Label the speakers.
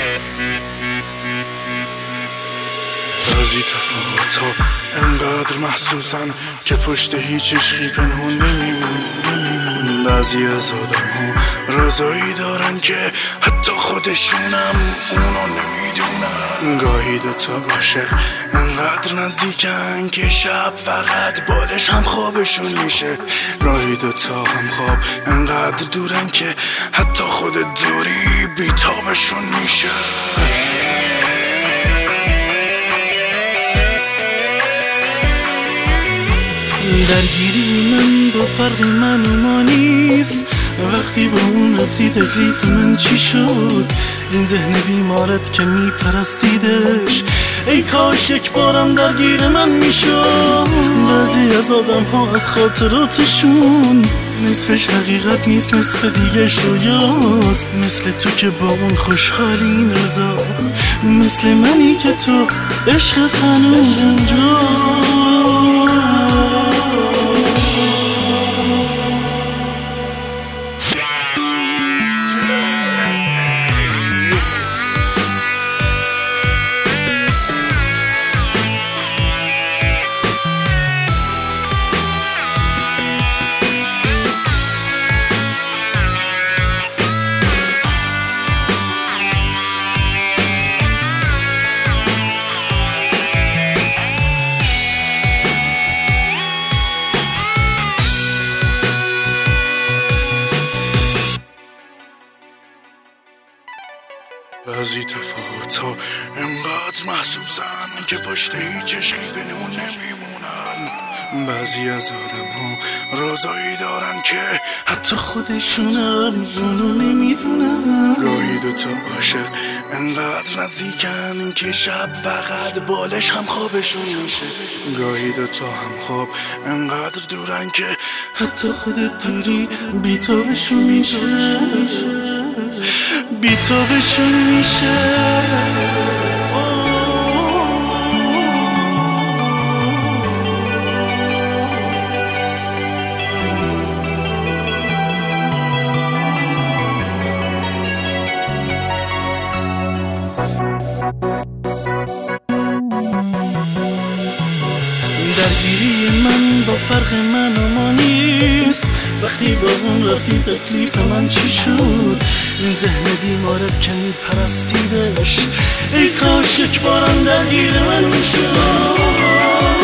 Speaker 1: بعضی تفاوت‌ها انقدر محسوسن که پشت هیچ عشقی پنهون نمیمون. بعضی از آدم‌ها رازایی دارن که حتی خودشونم اونا نمیدونن. گاهی دوتا عاشق انقدر نزدیکن که شب فقط بالش هم خوابشون میشه. گاهی دوتا هم خواب انقدر دورن که حتی خود دوری بیتابشون میشه. درگیری من با فرق من و ما نیست. وقتی با اون رفتی تکلیف من چی شد؟ این ذهن بیمارت که میپرستیدش ای کاش یک بارم درگیر من میشد. بعضی از آدم ها از خاطراتشون نصفش حقیقت نیست، نصف دیگه شویاست. مثل تو که با اون خوشحالی این روزا، مثل منی که تو عشقت هنوز اونجا. بعضی تفاوت‌ها انقدر محسوسن که پشت هیچ عشقی پنهون نمیمونن. بعضی از آدم‌ها رازایی دارن که حتی خودشونم اونو نمیدونن. گاهی دوتا عاشق انقدر نزدیکن که شب فقط بالش هم خوابشون میشه. گاهی دوتا هم خواب انقدر دورن که حتی خود دوری بیتابشون میشه. بیتابشون میشه. درگیری من با فرق من و ما نیست. وقتی با اون رفتی تکلیف من چی شد؟ این ذهن بیمارت که میپرستیدش ای کاش یک بارم درگیر من میشد.